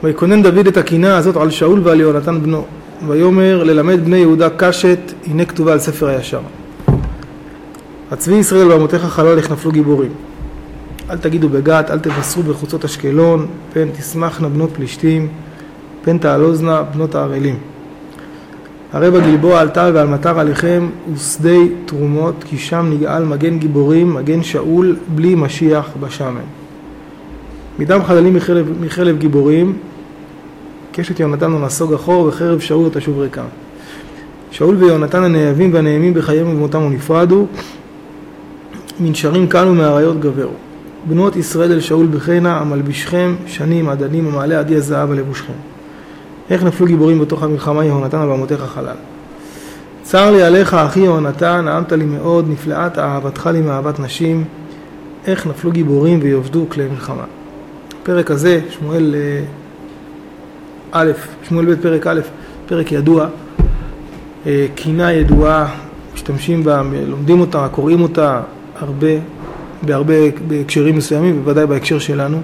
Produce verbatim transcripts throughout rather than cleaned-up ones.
ויקונן דוד את הקינה הזאת על שאול ועל יהונתן בנו, ויאמר ללמד בני יהודה קשת, הנה כתובה על ספר הישר. הצבי ישראל בעמותיך חלל איך נפלו גיבורים. אל תגידו בגת, אל תבשרו בחוצות אשקלון, פן תשמחנה בנות פלישתים, פן תעלוזנה בנות הערלים. הרי בגלבוע על טל ועל מטר עליכם ושדי תרומות, כי שם נגאל מגן גיבורים, מגן שאול, בלי משיח בשמן. מדם חללים מחלב, מחלב גיבורים, קשת יונתן ונסוג אחור, וחרב שאול תשוב ריקם. שאול ויונתן הנאהבים והנאמים בחייהם ובמותם ונפרדו, מנשרים קלו מהאריות גברו. בנות ישראל אל שאול בחינה, המלבישכם שנים עדנים, המעלה עדי הזהב על לבושכם. איך נפלו גיבורים בתוך המלחמה יהונתן ובעמותיך חלל. צר לי עליך אחי יהונתן, נעמת לי מאוד, נפלאת אהבתך לי מאהבת נשים, איך נפלו גיבורים ויובדו כלי מלחמה. פרק הזה, שמואל א', שמואל ב' פרק א', פרק ידוע, קינה ידועה, משתמשים בה, לומדים אותה, קוראים אותה הרבה, בהרבה בהקשרים מסוימים, בוודאי בהקשר שלנו.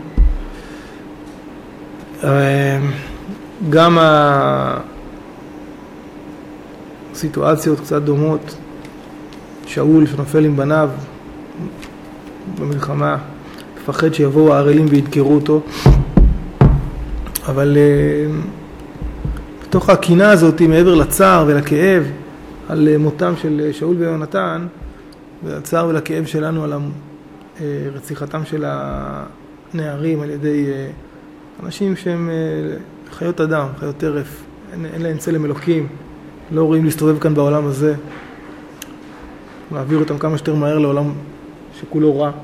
גם הסיטואציות קצת דומות, שאול שנופל עם בניו במלחמה, מפחד שיבואו הערלים וידקרו אותו, אבל בתוך הקינה הזאת, מעבר לצער ולכאב על מותם של שאול ויונתן, והצער ולכאב שלנו על רציחתם של הנערים על ידי אנשים שהם חיות אדם, חיות טרף, אין, אין להם צלם אלוקים, לא רואים להסתובב כאן בעולם הזה, להעביר אותם כמה שיותר מהר לעולם שכולו רע.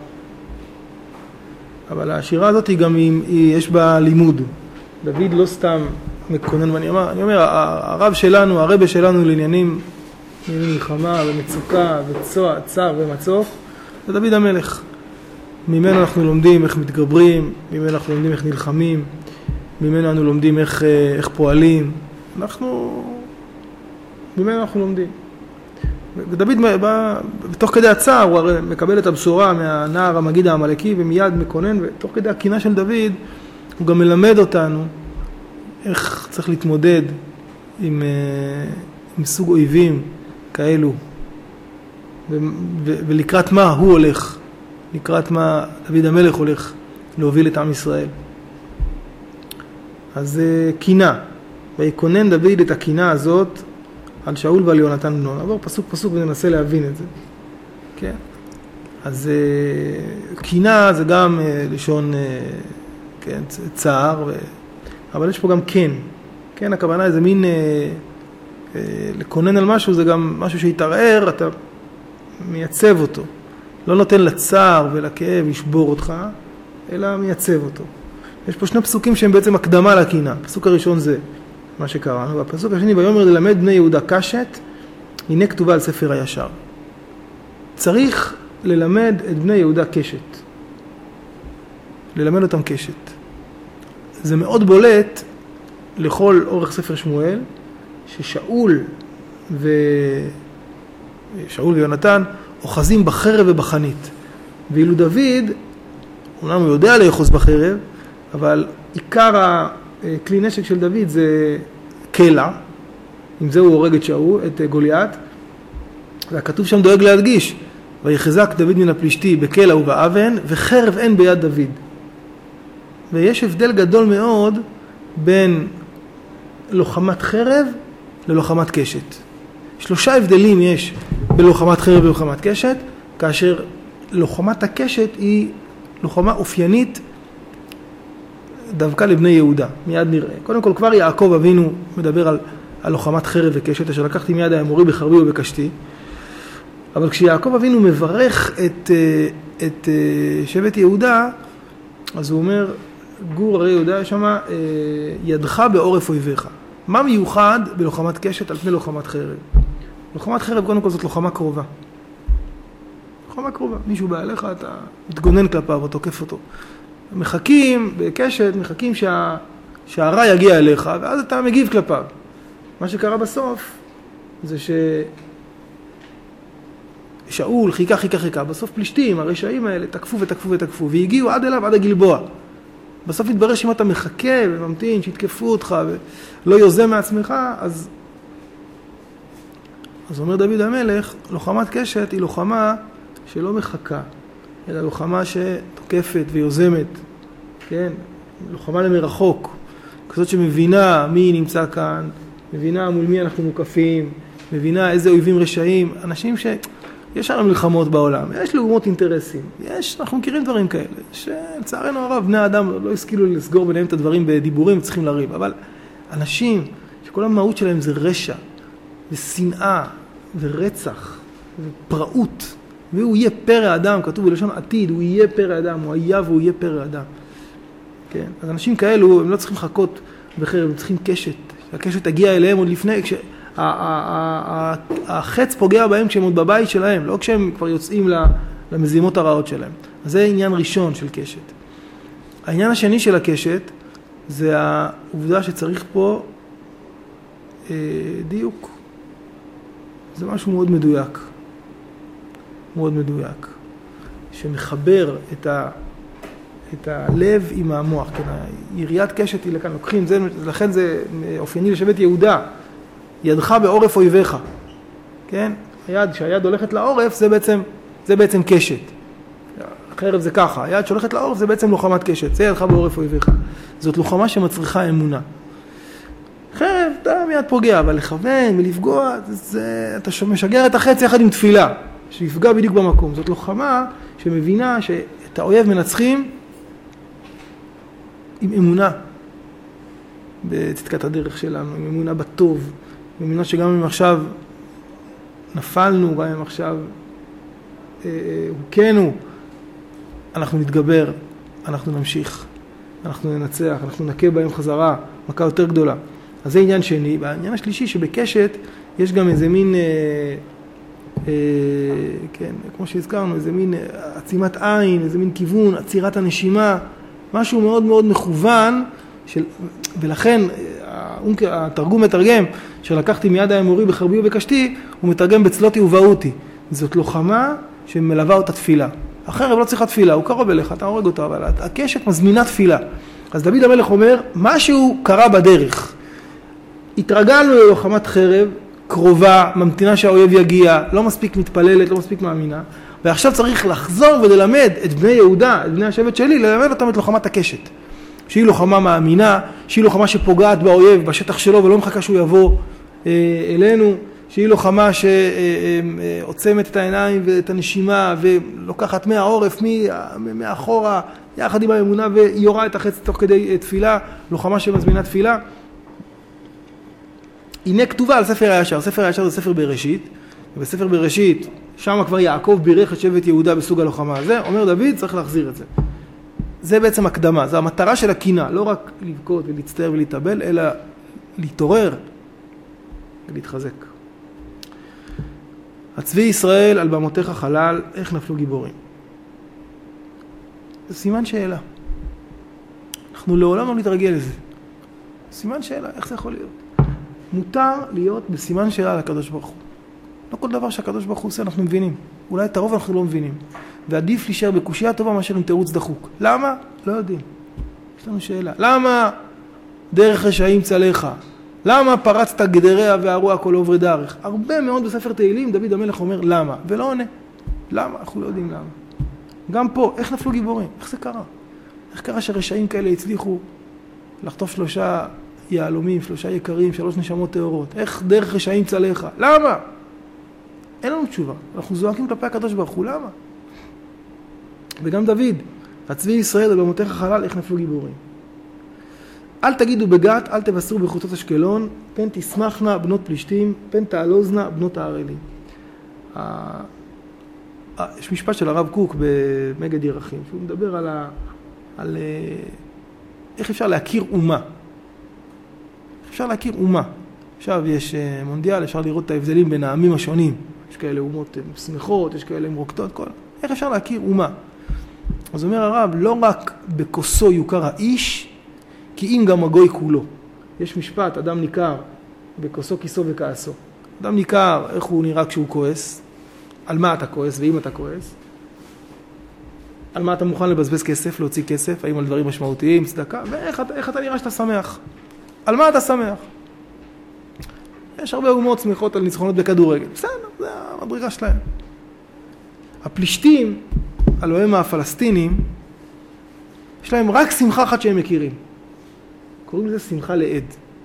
אבל השירה הזאת היא גם, היא, היא, יש בה לימוד. דוד לא סתם מקונן, ואני אומר, אני אומר, הרב שלנו, הרבה שלנו לעניינים, מלחמה ומצוקה וצוע, צער ומצוף, זה דוד המלך. ממנו אנחנו לומדים איך מתגברים, ממנו אנחנו לומדים איך נלחמים, ממנו אנחנו לומדים איך, איך פועלים. אנחנו, ממנו אנחנו לומדים. ודוד, בתוך כדי הצער, הוא הרי מקבל את הבשורה מהנער המגיד העמלקי, ומיד מקונן, ותוך כדי הקינה של דוד, הוא גם מלמד אותנו איך צריך להתמודד עם, עם סוג אויבים כאלו, ו, ו, ולקראת מה הוא הולך, לקראת מה דוד המלך הולך להוביל את עם ישראל. אז קינה, ויקונן דוד את הקינה הזאת על שאול ועל יהונתן בנו. נעבור פסוק פסוק וננסה להבין את זה. כן? אז קינה זה גם לשון, כן, צער, ו... אבל יש פה גם כן. כן, הכוונה היא זה מין, לקונן על משהו, זה גם משהו שיתערער, אתה מייצב אותו. לא נותן לצער ולכאב לשבור אותך, אלא מייצב אותו. יש פה שני פסוקים שהם בעצם הקדמה לקינה. הפסוק הראשון זה מה שקראנו, והפסוק השני, ויאמר ללמד בני יהודה קשת, הנה כתובה על ספר הישר. צריך ללמד את בני יהודה קשת. ללמד אותם קשת. זה מאוד בולט לכל אורך ספר שמואל, ששאול ו... שאול ויונתן אוחזים בחרב ובחנית. ואילו דוד, אומנם הוא יודע לאחוז בחרב, אבל עיקר הכלי נשק של דוד זה קלע, עם זה הוא הורג את שאול, את גוליית, והכתוב שם דואג להדגיש, ויחזק דוד מן הפלישתי בקלע ובאבן, וחרב אין ביד דוד. ויש הבדל גדול מאוד בין לוחמת חרב ללוחמת קשת. שלושה הבדלים יש בלוחמת חרב ולוחמת קשת, כאשר לוחמת הקשת היא לוחמה אופיינית דווקא לבני יהודה, מיד נראה. קודם כל כבר יעקב אבינו מדבר על, על לוחמת חרב וקשת, אשר לקחתי מיד האמורי בחרבי ובקשתי. אבל כשיעקב אבינו מברך את, את שבט יהודה, אז הוא אומר, גור הרי יהודה שמה, ידך בעורף אויביך. מה מיוחד בלוחמת קשת על פני לוחמת חרב? לוחמת חרב קודם כל זאת לוחמה קרובה. לוחמה קרובה. מישהו בא אליך, אתה מתגונן כלפיו או תוקף אותו. מחכים, בקשת, מחכים שה, שהרע יגיע אליך, ואז אתה מגיב כלפיו. מה שקרה בסוף, זה ששאול חיכה, חיכה, חיכה. בסוף פלישתים, הרשעים האלה, תקפו ותקפו ותקפו, והגיעו עד אליו, עד הגלבוע. בסוף יתברר שאם אתה מחכה וממתין, שיתקפו אותך ולא יוזם מעצמך, אז... אז אומר דוד המלך, לוחמת קשת היא לוחמה שלא מחכה, אלא לוחמה שתוקפת ויוזמת, כן? לוחמה למרחוק, כזאת שמבינה מי נמצא כאן, מבינה מול מי אנחנו מוקפים, מבינה איזה אויבים רשעים, אנשים ש... יש לנו מלחמות בעולם, יש לאומות אינטרסים, יש, אנחנו מכירים דברים כאלה, שלצערנו הרב, בני האדם לא השכילו לסגור ביניהם את הדברים בדיבורים, צריכים לריב, אבל אנשים שכל המהות שלהם זה רשע, ושנאה, ורצח, ופראות, והוא יהיה פרא אדם, כתוב בלשון עתיד, הוא יהיה פרא אדם, הוא היה והוא יהיה פרא אדם. כן? אז אנשים כאלו, הם לא צריכים לחכות בחרב, הם צריכים קשת, שהקשת תגיע אליהם עוד לפני, כש... החץ פוגע בהם כשהם עוד בבית שלהם, לא כשהם כבר יוצאים למזימות הרעות שלהם. אז זה עניין ראשון של קשת. העניין השני של הקשת, זה העובדה שצריך פה אה, דיוק. זה משהו מאוד מדויק. מאוד מדויק. שמחבר את, ה, את הלב עם המוח. כן, יריית קשת היא לכאן, לוקחים, זה, לכן זה אופייני לשבט יהודה. ידך בעורף אויביך, כן? היד, שהיד הולכת לעורף, זה בעצם, זה בעצם קשת. החרב זה ככה, היד שהולכת לעורף, זה בעצם לוחמת קשת, זה ידך בעורף אויביך. זאת לוחמה שמצריכה אמונה. חרב, אתה מיד פוגע, אבל לכוון ולפגוע, זה, אתה משגר את החץ יחד עם תפילה, שיפגע בדיוק במקום. זאת לוחמה שמבינה שאת האויב מנצחים עם אמונה. בצדקת הדרך שלנו, עם אמונה בטוב, עם אמונה שגם אם עכשיו נפלנו, גם אם עכשיו הוכנו, אנחנו נתגבר, אנחנו נמשיך, אנחנו ננצח, אנחנו נקה בהם חזרה, מכה יותר גדולה. אז זה עניין שני. והעניין השלישי שבקשת יש גם איזה מין, אה, אה, כן, כמו שהזכרנו, איזה מין עצימת עין, איזה מין כיוון, עצירת הנשימה, משהו מאוד מאוד מכוון, של, ולכן התרגום מתרגם שלקחתי מיד האמורי בחרבי ובקשתי, הוא מתרגם בצלותי ובאותי. זאת לוחמה שמלווה אותה תפילה. החרב לא צריכה תפילה, הוא קרוב אליך, אתה הורג אותה, אבל הקשת מזמינה תפילה. אז דוד המלך אומר, משהו קרה בדרך. התרגלנו ללוחמת חרב, קרובה, ממתינה שהאויב יגיע, לא מספיק מתפללת, לא מספיק מאמינה, ועכשיו צריך לחזור וללמד את בני יהודה, את בני השבט שלי, ללמד אותם את לוחמת הקשת. שהיא לוחמה מאמינה, שהיא לוחמה שפוגעת באויב, בשטח שלו, ולא מחכה שהוא יבוא אה, אלינו, שהיא לוחמה שעוצמת את העיניים ואת הנשימה, ולוקחת מהעורף, מאחורה, יחד עם האמונה, ויורה את החץ תוך כדי תפילה, לוחמה שמזמינה תפילה. הנה כתובה על ספר הישר, ספר הישר זה ספר בראשית, ובספר בראשית, שם כבר יעקב בירך את שבט יהודה בסוג הלוחמה הזה, אומר דוד צריך להחזיר את זה. זה בעצם הקדמה, זה המטרה של הקינה, לא רק לבכות ולהצטער ולהתאבל, אלא להתעורר ולהתחזק. הצבי ישראל על במותיך חלל, איך נפלו גיבורים? זה סימן שאלה. אנחנו לעולם לא נתרגל לזה. סימן שאלה, איך זה יכול להיות? מותר להיות בסימן שאלה לקדוש ברוך הוא. לא כל דבר שהקדוש ברוך הוא עושה אנחנו מבינים. אולי את הרוב אנחנו לא מבינים. ועדיף להישאר בקושיה טובה מאשר עם תירוץ דחוק. למה? לא יודעים. יש לנו שאלה. למה דרך רשעים צלך? למה פרצת גדריה והרוע כל עוברי דרך? הרבה מאוד בספר תהילים דוד המלך אומר למה, ולא עונה. למה? אנחנו לא יודעים למה. גם פה, איך נפלו גיבורים? איך זה קרה? איך קרה שרשעים כאלה הצליחו לחטוף שלושה יעלומים, שלושה יקרים, שלוש נשמות טהורות? איך דרך רשעים צלך? למה? אין לנו תשובה. אנחנו זועקים כלפי הקדוש ברוך הוא, למה? וגם דוד, הצבי ישראל על במותיך חלל, איך נפלו גיבורים? אל תגידו בגת, אל תבשרו בחוצות אשקלון, פן תשמחנה בנות פלישתים, פן תעלוזנה בנות הערלים. יש משפט של הרב קוק במגד ירחים, שהוא מדבר על, ה, על איך אפשר להכיר אומה. איך אפשר להכיר אומה. עכשיו יש מונדיאל, אפשר לראות את ההבדלים בין העמים השונים. יש כאלה אומות שמחות, יש כאלה מרוקטות, כל... איך אפשר להכיר אומה? אז אומר הרב, לא רק בכוסו יוכר האיש, כי אם גם הגוי כולו. יש משפט, אדם ניכר בכוסו, כיסו וכעסו. אדם ניכר איך הוא נראה כשהוא כועס, על מה אתה כועס ואם אתה כועס. על מה אתה מוכן לבזבז כסף, להוציא כסף, האם על דברים משמעותיים, צדקה, ואיך איך אתה נראה שאתה שמח? על מה אתה שמח? יש הרבה אומות שמחות על ניצחונות בכדורגל. בסדר, זה המדרגה שלהם. הפלישתים, אלוהים הפלסטינים, יש להם רק שמחה אחת שהם מכירים. קוראים לזה שמחה לעד.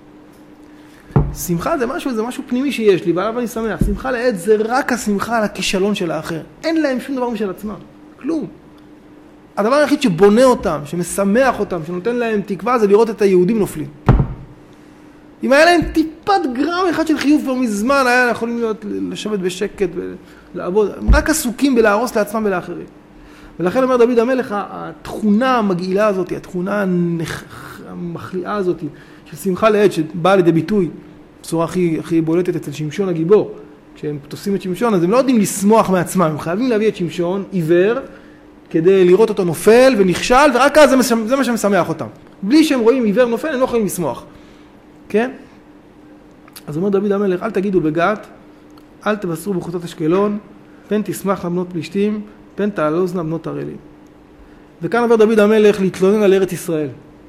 שמחה זה משהו, זה משהו פנימי שיש לי, ועליו אני שמח. שמחה לעד זה רק השמחה על הכישלון של האחר. אין להם שום דבר משל עצמם. כלום. הדבר היחיד שבונה אותם, שמשמח אותם, שנותן להם תקווה, זה לראות את היהודים נופלים. אם היה להם טיפת גרם אחד של חיוב כבר מזמן, היה יכולים להיות, לשבת בשקט ולעבוד. הם רק עסוקים בלהרוס לעצמם ולאחרים. ולכן אומר דוד המלך, התכונה המגעילה הזאת, התכונה המחליאה הזאת, של שמחה לעד, שבאה לידי ביטוי, בצורה הכי, הכי בולטת אצל שמשון הגיבור. כשהם תוסעים את שמשון, אז הם לא יודעים לשמוח מעצמם, הם חייבים להביא את שמשון עיוור, כדי לראות אותו נופל ונכשל, ורק אז זה, זה מה שמשמח אותם. בלי שהם רואים עיוור נופל, הם לא יכולים לשמוח. כן? אז אומר דוד המלך, אל תגידו בגת, אל תבשרו בחוצות אשקלון, פן תשמח לבנות פלישתים, פן תעלוזנה בנות ערלים. וכאן עובר דוד המלך להתלונן על ארץ ישראל.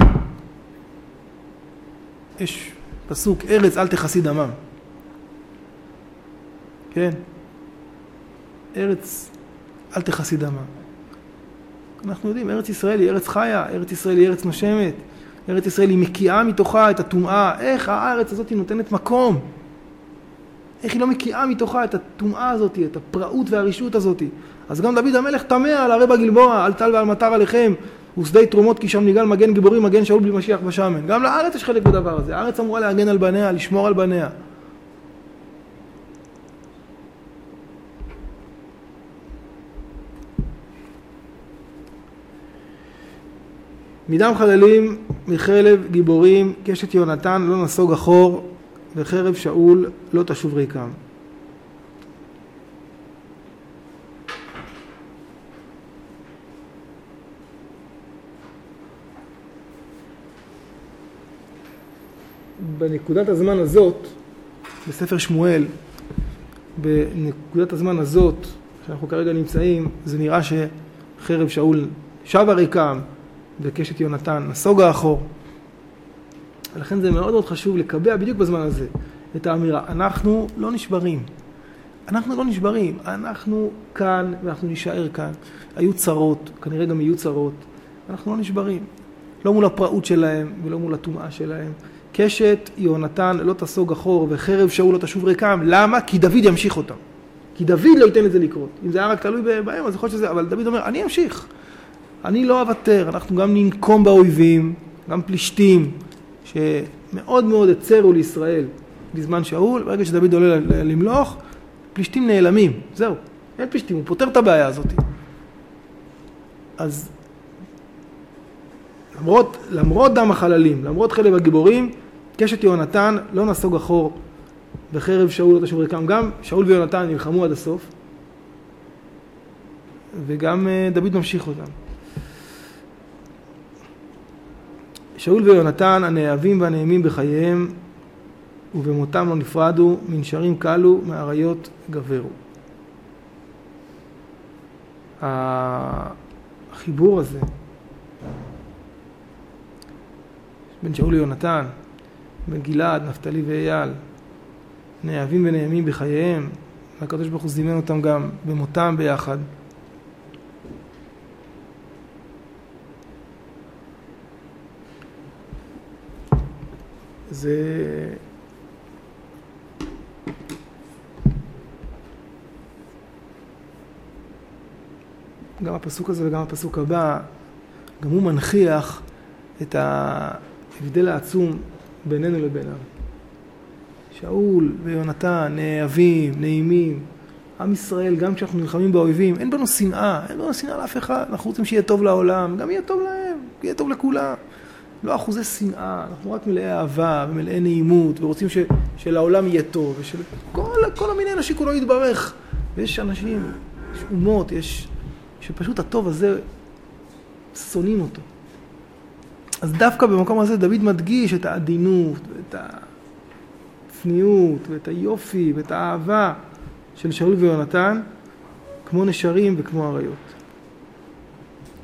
יש פסוק, ארץ אל תכסי דמם. כן? ארץ אל תכסי דמם. אנחנו יודעים, ארץ ישראל היא ארץ חיה, ארץ ישראל היא ארץ נושמת, ארץ ישראל היא מקיאה מתוכה את הטומאה. איך הארץ הזאת היא נותנת מקום? איך היא לא מקיאה מתוכה את הטומאה הזאת, את הפראות והרישות הזאת? אז גם דוד המלך תמה על הרי בגלבוע, על טל ועל מטר עליכם, ושדה תרומות כי שם ניגל מגן גיבורים, מגן שאול בלי משיח בשמן. גם לארץ יש חלק בדבר הזה. הארץ אמורה להגן על בניה, לשמור על בניה. מדם חללים, מחלב גיבורים, קשת יונתן לא נסוג אחור, וחרב שאול לא תשוב ריקם. בנקודת הזמן הזאת, בספר שמואל, בנקודת הזמן הזאת, שאנחנו כרגע נמצאים, זה נראה שחרב שאול שבה ריקם, וקשת יונתן נסוגה אחור. ולכן זה מאוד מאוד חשוב לקבע בדיוק בזמן הזה את האמירה, אנחנו לא נשברים. אנחנו לא נשברים, אנחנו כאן ואנחנו נשאר כאן. היו צרות, כנראה גם יהיו צרות. אנחנו לא נשברים. לא מול הפראות שלהם ולא מול הטומאה שלהם. קשת יונתן לא תסוג אחור וחרב שאול לא תשוב ריקם. למה? כי דוד ימשיך אותם. כי דוד לא ייתן את זה לקרות. אם זה היה רק תלוי בהם, אז יכול להיות שזה, אבל דוד אומר, אני אמשיך. אני לא אוותר, אנחנו גם ננקום באויבים, גם פלישתים, שמאוד מאוד הצרו לישראל בזמן שאול, ברגע שדוד עולה למלוך, פלישתים נעלמים, זהו, אין פלישתים, הוא פותר את הבעיה הזאת. אז למרות, למרות דם החללים, למרות חלב הגיבורים, קשת יונתן לא נסוג אחור, וחרב שאול לא תשוב ריקם. גם שאול ויונתן נלחמו עד הסוף, וגם דוד ממשיך אותם. שאול ויונתן הנאהבים והנעימים בחייהם, ובמותם לא נפרדו, מנשרים קלו, מאריות גברו. החיבור הזה בין שאול ויונתן, בין גלעד, נפתלי ואייל, נאהבים ונעימים בחייהם, והקדוש ברוך הוא זימן אותם גם במותם ביחד. זה גם הפסוק הזה וגם הפסוק הבא, גם הוא מנחיח את ההבדל העצום בינינו לבינם. שאול ויונתן נאהבים, נעימים. עם ישראל, גם כשאנחנו נלחמים באויבים, אין בנו שנאה, אין בנו שנאה לאף אחד. אנחנו רוצים שיהיה טוב לעולם, גם יהיה טוב להם, יהיה טוב לכולם. לא אחוזי שנאה, אנחנו רק מלאי אהבה ומלאי נעימות, ורוצים ש, שלעולם יהיה טוב, ושל כל, כל המיני אנשים כולו יתברך. ויש אנשים, יש אומות, יש, שפשוט הטוב הזה, שונאים אותו. אז דווקא במקום הזה דוד מדגיש את העדינות, ואת הצניעות, ואת היופי, ואת האהבה של שאול ויונתן, כמו נשרים וכמו אריות.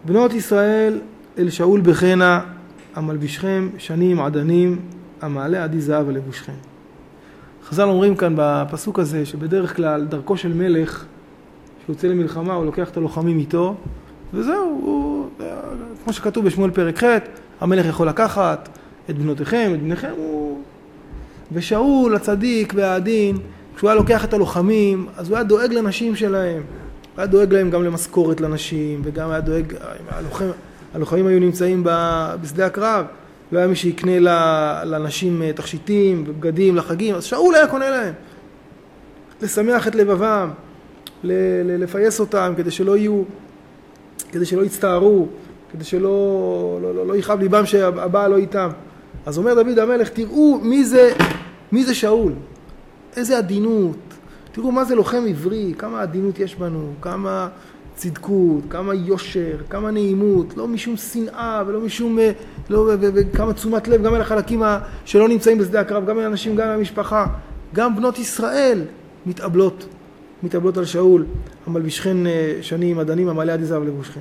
בנות ישראל אל שאול בחנה, המלבישכם שנים עדנים, המעלה עדי זהב על לבושכם. חז"ל אומרים כאן בפסוק הזה שבדרך כלל דרכו של מלך שיוצא למלחמה הוא לוקח את הלוחמים איתו, וזהו, הוא, כמו שכתוב בשמואל פרק ח', המלך יכול לקחת את בנותיכם, את בניכם, הוא... ושאול הצדיק והעדין, כשהוא היה לוקח את הלוחמים, אז הוא היה דואג לנשים שלהם. הוא היה דואג להם גם למשכורת לנשים, וגם היה דואג, הלוחם, הלוחמים היו נמצאים בשדה הקרב, לא היה מי שיקנה לנשים תכשיטים ובגדים לחגים, אז שאול היה קונה להם. לשמח את לבבם, לפייס אותם, כדי שלא יהיו, כדי שלא יצטערו, כדי שלא לא, לא, לא יכאב ליבם שהבעל לא איתם. אז אומר דוד המלך, תראו מי זה, מי זה שאול, איזה עדינות, תראו מה זה לוחם עברי, כמה עדינות יש בנו, כמה צדקות, כמה יושר, כמה נעימות, לא משום שנאה ולא משום, לא, וכמה תשומת לב גם אל החלקים שלא נמצאים בשדה הקרב, גם אל אנשים, גם אל המשפחה, גם בנות ישראל מתאבלות, מתאבלות על שאול, המלבישכן שנים עדנים, המעלה עדי זהב על לבושכם.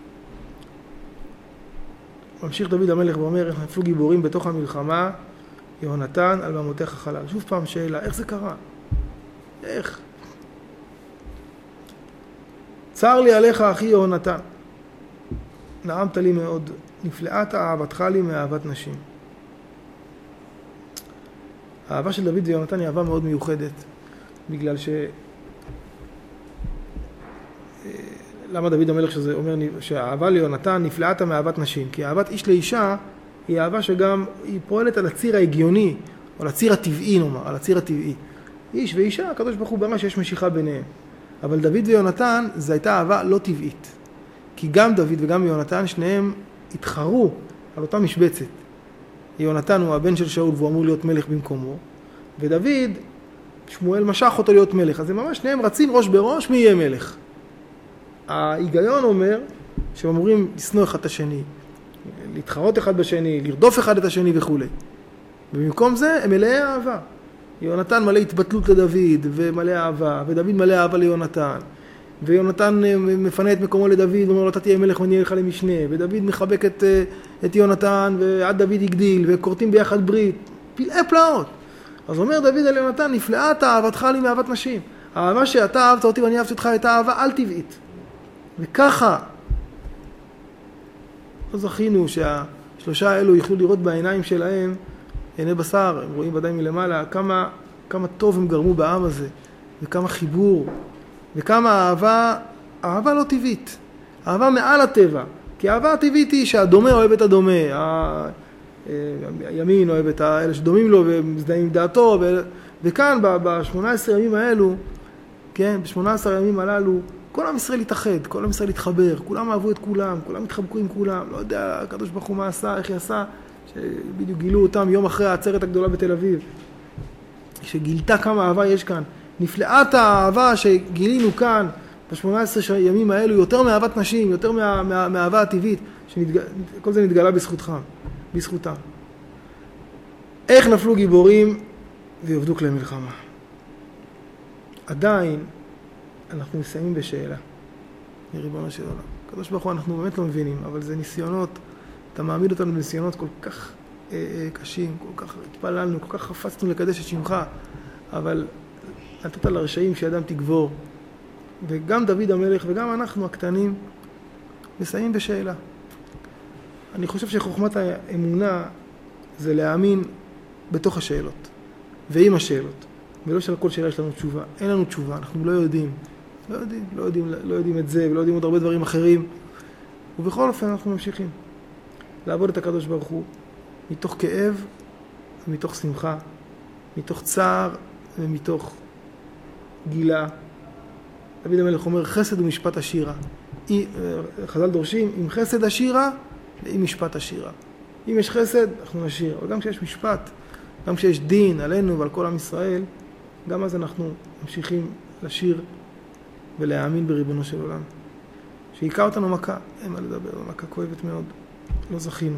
ממשיך דוד המלך ואומר, איך נפלו גיבורים בתוך המלחמה, יהונתן על במותיך חלל. שוב פעם שאלה, איך זה קרה? איך? צר לי עליך אחי יהונתן, נעמת לי מאוד, נפלאת אהבתך לי מאהבת נשים. האהבה של דוד ויהונתן היא אהבה מאוד מיוחדת, בגלל ש... למה דוד המלך שזה אומר שהאהבה ליהונתן נפלאת מאהבת נשים? כי אהבת איש לאישה היא אהבה שגם היא פועלת על הציר ההגיוני, או על הציר הטבעי נאמר, על הציר הטבעי. איש ואישה, הקדוש ברוך הוא ברא שיש משיכה ביניהם. אבל דוד ויהונתן זו הייתה אהבה לא טבעית. כי גם דוד וגם יהונתן שניהם התחרו על אותה משבצת. יהונתן הוא הבן של שאול והוא אמור להיות מלך במקומו, ודוד, שמואל משך אותו להיות מלך. אז הם ממש שניהם רצים ראש בראש מי יהיה מלך. ההיגיון אומר שהם אמורים לשנוא אחד את השני, להתחרות אחד בשני, לרדוף אחד את השני וכו'. ובמקום זה הם מלאי אהבה. יהונתן מלא התבטלות לדוד ומלא אהבה, ודוד מלא אהבה ליהונתן. ויהונתן מפנה את מקומו לדוד ואומר לו, אתה תהיה מלך ואני אהיה לך למשנה. ודוד מחבק את, את יהונתן ועד דוד יגדיל, וקורטים ביחד ברית. פלאי פלאות. אז אומר דוד על יהונתן, נפלאת אהבתך לי מאהבת נשים. האהבה שאתה אהבת אותי ואני אהבת אותך הייתה אהבה על טבעית. וככה לא זכינו שהשלושה האלו יוכלו לראות בעיניים שלהם, עיני בשר, הם רואים ודאי מלמעלה, כמה, כמה טוב הם גרמו בעם הזה, וכמה חיבור, וכמה אהבה, אהבה לא טבעית, אהבה מעל הטבע, כי אהבה הטבעית היא שהדומה אוהב את הדומה, הימין אוהב את האלה שדומים לו ומזדהים עם דעתו, וכאן ב-שמונה עשרה ימים האלו, כן, ב-שמונה עשרה ימים הללו, כל עם ישראל התאחד, כל עם ישראל התחבר, כולם אהבו את כולם, כולם התחבקו עם כולם, לא יודע, הקדוש ברוך הוא מה עשה, איך יעשה, שבדיוק גילו אותם יום אחרי העצרת הגדולה בתל אביב, שגילתה כמה אהבה יש כאן. נפלאת האהבה שגילינו כאן ב-שמונה עשרה ימים האלו, יותר מאהבת נשים, יותר מה, מה, מהאהבה הטבעית, שנתג... כל זה נתגלה בזכותך, בזכותם. איך נפלו גיבורים ויעבדו כלי מלחמה? עדיין אנחנו מסיימים בשאלה, מריבונו של עולם. הקדוש ברוך הוא אנחנו באמת לא מבינים, אבל זה ניסיונות, אתה מעמיד אותנו בניסיונות כל כך אה, אה, קשים, כל כך התפללנו, כל כך חפצנו לקדש את שמך, אבל נתת לרשעים שידם תגבור. וגם דוד המלך וגם אנחנו הקטנים מסיימים בשאלה. אני חושב שחוכמת האמונה זה להאמין בתוך השאלות, ועם השאלות. ולא של כל שאלה יש לנו תשובה. אין לנו תשובה, אנחנו לא יודעים. לא יודעים, לא יודעים, לא יודעים את זה, ולא יודעים עוד הרבה דברים אחרים. ובכל אופן אנחנו ממשיכים לעבוד את הקדוש ברוך הוא, מתוך כאב ומתוך שמחה, מתוך צער ומתוך גילה. דוד המלך אומר, חסד ומשפט השירה. חז"ל דורשים, עם חסד השירה ועם משפט השירה. אם יש חסד, אנחנו נשיר. אבל גם כשיש משפט, גם כשיש דין עלינו ועל כל עם ישראל, גם אז אנחנו ממשיכים לשיר ולהאמין בריבונו של עולם. שהיכה אותנו מכה, אין מה לדבר, מכה כואבת מאוד, לא זכינו.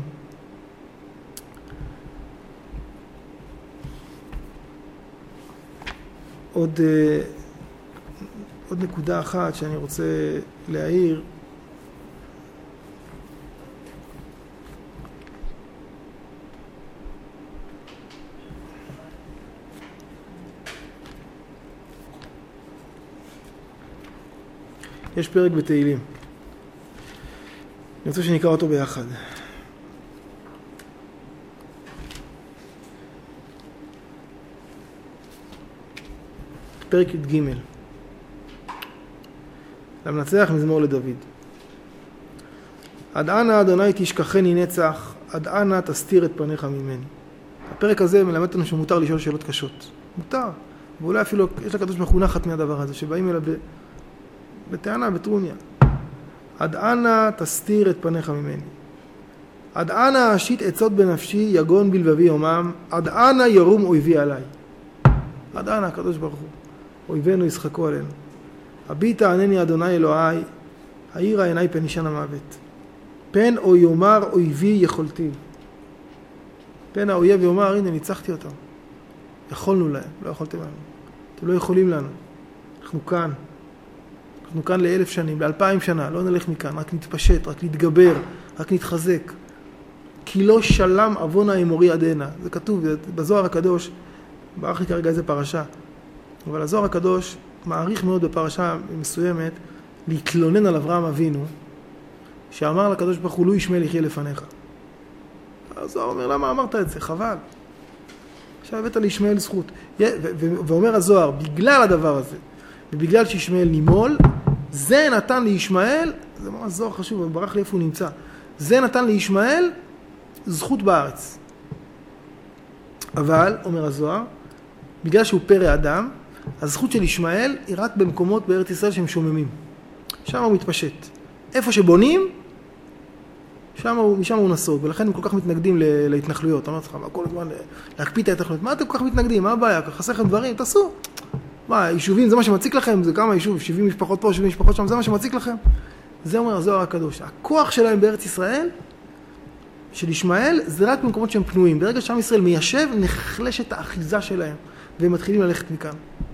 עוד, עוד נקודה אחת שאני רוצה להעיר, יש פרק בתהילים. אני רוצה שנקרא אותו ביחד. פרק י"ג. למנצח מזמור לדוד. עד אנה אדוני תשכחני נצח, עד אנה תסתיר את פניך ממני. הפרק הזה מלמד לנו שמותר לשאול שאלות קשות. מותר. ואולי אפילו יש לקדוש ברוך הוא נחת מהדבר הזה, שבאים אליו בטענה, בטרוניה. עד אנה תסתיר את פניך ממני. עד אנה אשית עצות בנפשי, יגון בלבבי יומם, עד אנה ירום אויבי עליי. עד אנה הקדוש ברוך הוא. אויבינו ישחקו עלינו. הביטה ענני אדוני אלוהי, העירה עיני פן אישן המוות. פן או יאמר אויבי יכולתי. פן האויב יאמר, הנה ניצחתי אותם. יכולנו להם, לא יכולתם לנו. אתם לא יכולים לנו. אנחנו כאן. אנחנו כאן לאלף שנים, לאלפיים שנה, לא נלך מכאן, רק נתפשט, רק נתגבר, רק נתחזק. כי לא שלם אבון האמורי עדנה. זה כתוב בזוהר הקדוש, ברח לי כרגע איזה פרשה, אבל הזוהר הקדוש מעריך מאוד בפרשה מסוימת להתלונן על אברהם אבינו, שאמר לקדוש ברוך הוא, לא ישמעאל יחיה לפניך. הזוהר אומר, למה אמרת את זה? חבל. עכשיו הבאת לישמעאל זכות. ואומר הזוהר, בגלל הדבר הזה, ובגלל שישמעאל נימול, זה נתן לישמעאל, זה ממש זוהר חשוב, אבל ברח לי איפה הוא נמצא, זה נתן לישמעאל זכות בארץ. אבל, אומר הזוהר, בגלל שהוא פרא אדם, הזכות של ישמעאל היא רק במקומות בארץ ישראל שהם שוממים. שם הוא מתפשט. איפה שבונים, שם הוא, משם הוא נסוג, ולכן הם כל כך מתנגדים להתנחלויות. אמרתי לך, מה כל הזמן להקפיא את ההתנחלויות? מה אתם כל כך מתנגדים? מה הבעיה? חסר לכם דברים? תעשו. מה, יישובים, זה מה שמציק לכם? זה כמה יישוב? שבעים משפחות פה, שבעים משפחות שם, זה מה שמציק לכם? זה אומר הזוהר הקדוש. הכוח שלהם בארץ ישראל, של ישמעאל, זה רק במקומות שהם פנויים. ברגע שעם ישראל מיישב, נחלשת האחיזה שלהם, והם מתחילים ללכת מכאן.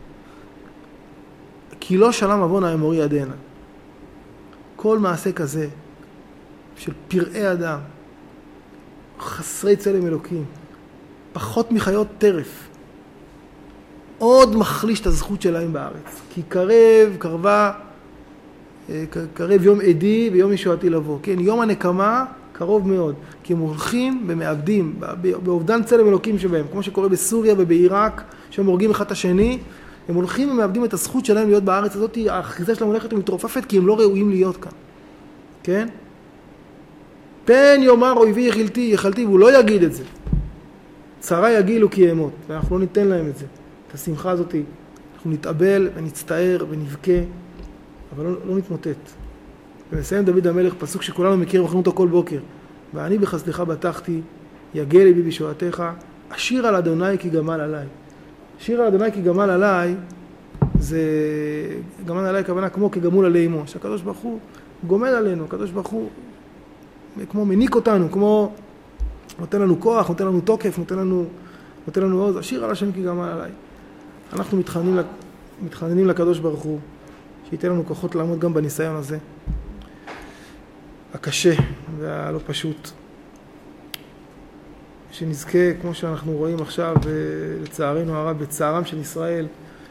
כי לא שלם אבון האמורי עדנה. כל מעשה כזה, של פראי אדם, חסרי צלם אלוקים, פחות מחיות טרף, עוד מחליש את הזכות שלהם בארץ. כי קרב, קרבה, קרב יום עדי ויום ישועתי לבוא. כן, יום הנקמה קרוב מאוד, כי הם הולכים ומאבדים, באובדן צלם אלוקים שבהם, כמו שקורה בסוריה ובעיראק, שהם הורגים אחד את השני, הם הולכים ומאבדים את הזכות שלהם להיות בארץ הזאת, האחיזה שלהם הולכת ומתרופפת, כי הם לא ראויים להיות כאן. כן? פן יאמר אויבי יכלתי, יכלתי, והוא לא יגיד את זה. צרה יגילו כי ימות, ואנחנו לא ניתן להם את זה. את השמחה הזאת, אנחנו נתאבל ונצטער ונבכה, אבל לא, לא נתמוטט. ומסיים דוד המלך, פסוק שכולנו מכירים, אנחנו אותו כל בוקר. ואני בחסדך בטחתי, יגל ליבי בשועתך, אשיר על אדוני כי גמל עליי. שיר על אדוני כי גמל עליי, זה גמל עליי כוונה כמו כגמול עלי אמו, שהקדוש ברוך הוא גומל עלינו, הקדוש ברוך הוא כמו מניק אותנו, כמו נותן לנו כוח, נותן לנו תוקף, נותן לנו, נותן לנו עוז, אשיר על השם כי גמל עליי. אנחנו מתחננים, מתחננים לקדוש ברוך הוא, שייתן לנו כוחות לעמוד גם בניסיון הזה, הקשה והלא פשוט. שנזכה, כמו שאנחנו רואים עכשיו, לצערנו הרב, בצערם של ישראל,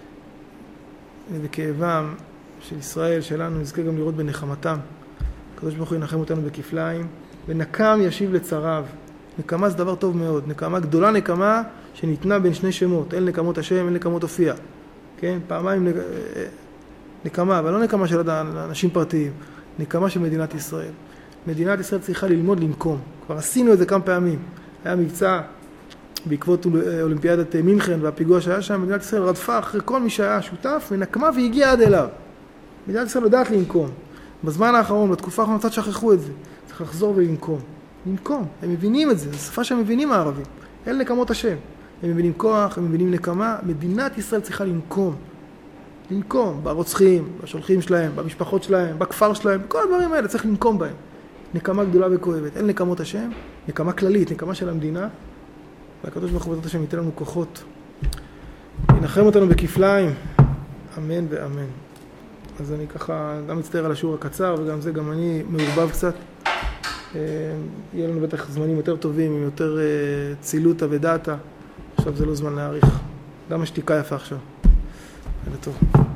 ובכאבם של ישראל שלנו, נזכה גם לראות בנחמתם. הקדוש ברוך הוא ינחם אותנו בכפליים, ונקם ישיב לצריו. נקמה זה דבר טוב מאוד, נקמה גדולה, נקמה שניתנה בין שני שמות, אל נקמות השם, אל נקמות הופיע. כן? פעמיים נקמה, אבל לא נקמה של אנשים פרטיים, נקמה של מדינת ישראל. מדינת ישראל צריכה ללמוד לנקום. כבר עשינו את זה כמה פעמים. היה מבצע בעקבות אולימפיאדת מינכן והפיגוע שהיה שם, מדינת ישראל רדפה אחרי כל מי שהיה שותף ונקמה והגיעה עד אליו. מדינת ישראל יודעת לנקום. בזמן האחרון, בתקופה האחרונה, קצת שכחו את זה. צריך לחזור ולנקום. לנקום. הם מבינים את זה. זו שפה שהם מבינים הערבים. אלה נקמות השם. הם מבינים כוח, הם מבינים נקמה. מדינת ישראל צריכה לנקום. לנקום ברוצחים, בשולחים שלהם, במשפחות שלהם, בכפר שלהם, כל הדברים האלה צריך לנקום בהם. נקמה גדולה וכואבת. אין נקמות השם, נקמה כללית, נקמה של המדינה. והקדוש ברוך הוא בעזרת השם ייתן לנו כוחות. ינחם אותנו בכפליים. אמן ואמן. אז אני ככה גם מצטער על השיעור הקצר, וגם זה, גם אני מעורבב קצת. יהיה לנו בטח זמנים יותר טובים, עם יותר צילותא ודעתא. עכשיו זה לא זמן להאריך. גם השתיקה יפה עכשיו. זה טוב.